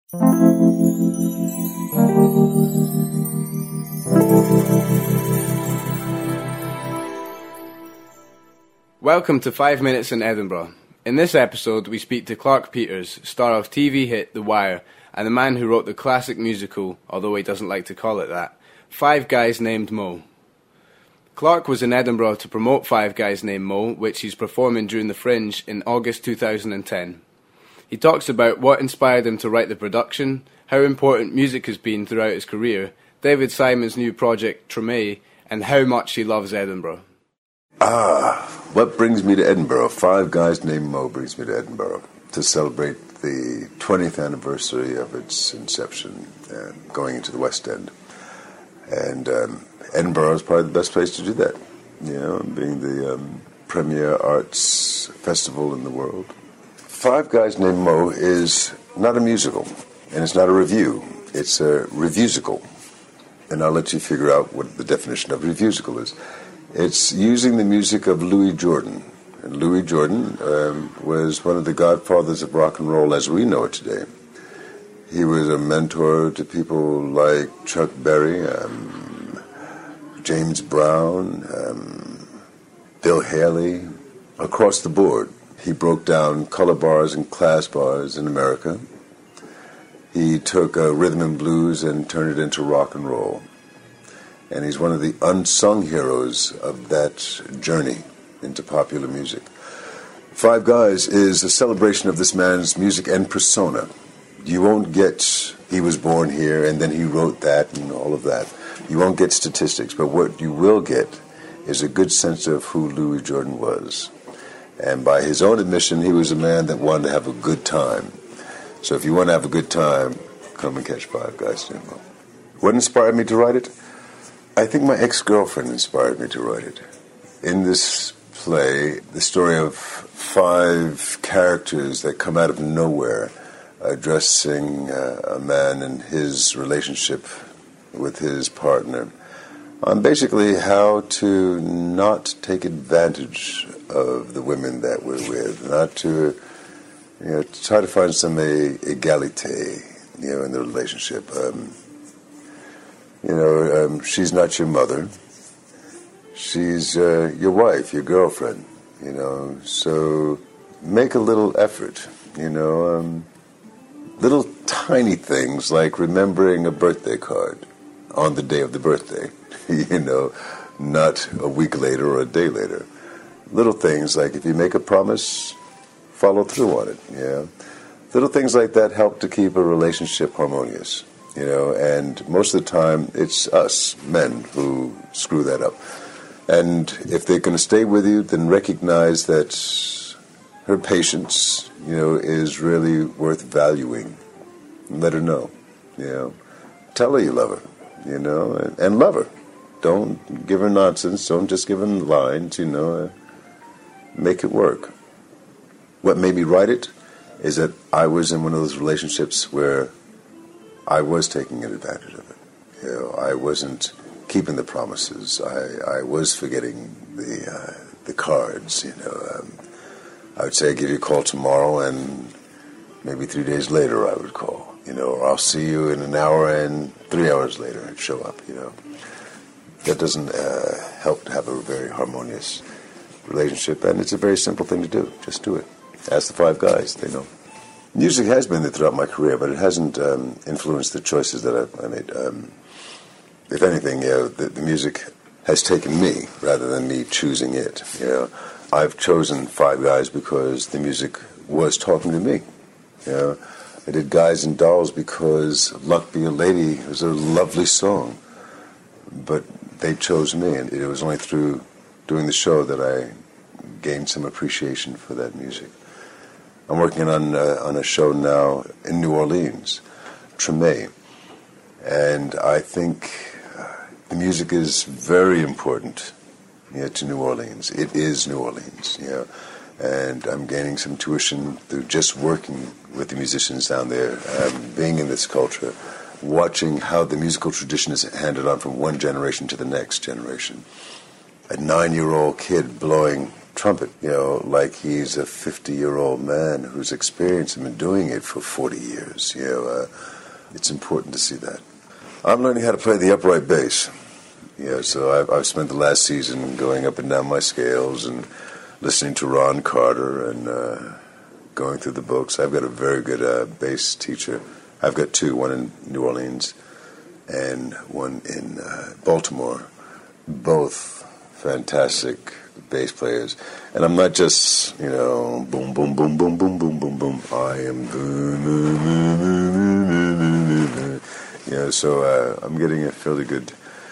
Welcome to 5 Minutes in Edinburgh. In this episode, we speak to Clarke Peters, star of TV hit The Wire, and the man who wrote the classic musical, although he doesn't like to call it that, Five Guys Named Mo. Clarke was in Edinburgh to promote Five Guys Named Mo, which he's performing during the Fringe in August 2010. He talks about what inspired him to write the production, how important music has been throughout his career, David Simon's new project Treme, and how much he loves Edinburgh. What brings me to Edinburgh? Five Guys Named Mo brings me to Edinburgh to celebrate the 20th anniversary of its inception and going into the West End. And Edinburgh is probably the best place to do that, being the premier arts festival in the world. Five Guys Named Mo is not a musical, and it's not a review. It's a revusical. And I'll let you figure out what the definition of a revusical is. It's using the music of Louis Jordan. And Louis Jordan was one of the godfathers of rock and roll as we know it today. He was a mentor to people like Chuck Berry, James Brown, Bill Haley, across the board. He broke down color bars and class bars in America. He took rhythm and blues and turned it into rock and roll. And he's one of the unsung heroes of that journey into popular music. Five Guys is a celebration of this man's music and persona. You won't get, he was born here and then he wrote that and all of that. You won't get statistics, but what you will get is a good sense of who Louis Jordan was. And by his own admission, he was a man that wanted to have a good time. So if you want to have a good time, come and catch Five Guys Named Mo. What inspired me to write it? I think my ex-girlfriend inspired me to write it. In this play, the story of five characters that come out of nowhere addressing a man and his relationship with his partner on basically how to not take advantage of the women that we're with, not to, to try to find some egalite, in the relationship. She's not your mother. She's your wife, your girlfriend, So make a little effort, little tiny things like remembering a birthday card on the day of the birthday, not a week later or a day later. Little things like if you make a promise, follow through on it, Little things like that help to keep a relationship harmonious. And most of the time, it's us, men, who screw that up. And if they're going to stay with you, then recognize that her patience, is really worth valuing. And let her know, Tell her you love her, and love her. Don't give her nonsense. Don't just give her lines, Make it work. What made me write it is that I was in one of those relationships where I was taking advantage of it. I wasn't keeping the promises. I was forgetting the cards. I would say I'd give you a call tomorrow, and maybe 3 days later I would call. Or I'll see you in an hour, and 3 hours later I'd show up. That doesn't help to have a very harmonious relationship, and it's a very simple thing to do. Just do it. Ask the Five Guys; they know. Music has been there throughout my career, but it hasn't influenced the choices that I made. If anything, the music has taken me rather than me choosing it. I've chosen Five Guys because the music was talking to me. I did Guys and Dolls because Luck Be a Lady was a lovely song, but they chose me, and it was only through doing the show that I gained some appreciation for that music. I'm working on a show now in New Orleans, Treme, and I think the music is very important to New Orleans. It is New Orleans, and I'm gaining some tuition through just working with the musicians down there, being in this culture, watching how the musical tradition is handed on from one generation to the next generation. A 9-year-old kid blowing trumpet, like he's a 50-year-old man who's experienced and been doing it for 40 years. It's important to see that. I'm learning how to play the upright bass. So I've spent the last season going up and down my scales and listening to Ron Carter and going through the books. I've got a very good bass teacher. I've got two, one in New Orleans and one in Baltimore. Both fantastic bass players. And I'm not just, boom, boom, boom, boom, boom, boom, boom, boom. I am boom, boom, boom, boom, boom, boom. So I'm getting a fairly good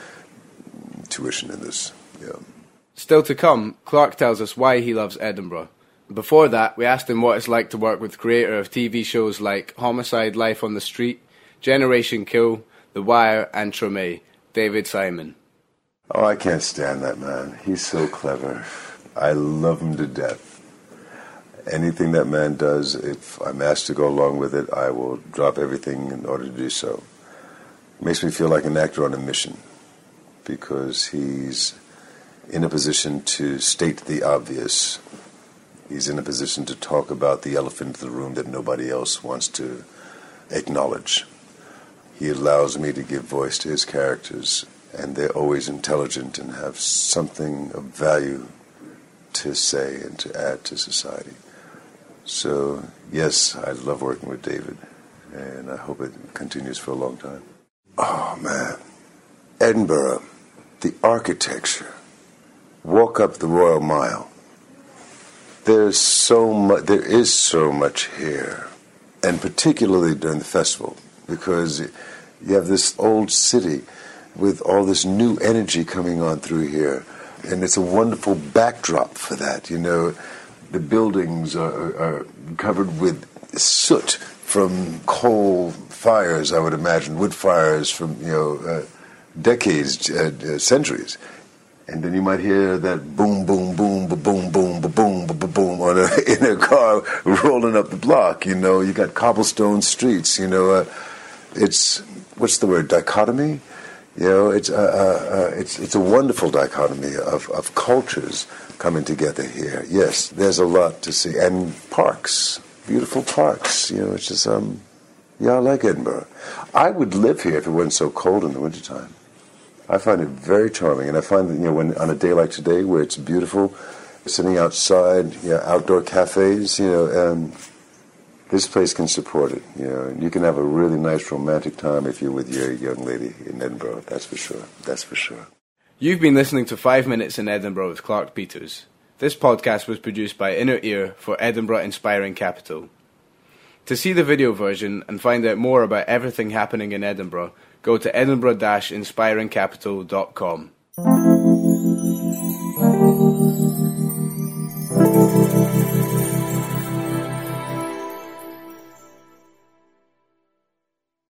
tuition in this. Still to come, Clark tells us why he loves Edinburgh. Before that, we asked him what it's like to work with creator of TV shows like Homicide: Life on the Street, Generation Kill, The Wire, and Treme, David Simon. Oh, I can't stand that man. He's so clever. I love him to death. Anything that man does, if I'm asked to go along with it, I will drop everything in order to do so. It makes me feel like an actor on a mission, because he's in a position to state the obvious. He's in a position to talk about the elephant in the room that nobody else wants to acknowledge. He allows me to give voice to his characters, and they're always intelligent and have something of value to say and to add to society. So, yes, I love working with David, and I hope it continues for a long time. Oh, man. Edinburgh, the architecture. Walk up the Royal Mile. There is so much here, and particularly during the festival, because you have this old city with all this new energy coming on through here, and it's a wonderful backdrop for that. The buildings are covered with soot from coal fires, I would imagine, wood fires from decades, centuries. And then you might hear that boom, boom, boom, boom, boom, boom, boom, boom in a car rolling up the block. You got cobblestone streets. It's what's the word? Dichotomy. It's a wonderful dichotomy of cultures coming together here. Yes, there's a lot to see, and parks, beautiful parks. It's just I like Edinburgh. I would live here if it wasn't so cold in the wintertime. I find it very charming, and I find that when on a day like today, where it's beautiful, sitting outside, outdoor cafes, this place can support it. And you can have a really nice romantic time if you're with your young lady in Edinburgh. That's for sure. That's for sure. You've been listening to 5 Minutes in Edinburgh with Clark Peters. This podcast was produced by Inner Ear for Edinburgh Inspiring Capital. To see the video version and find out more about everything happening in Edinburgh, go to edinburgh-inspiringcapital.com.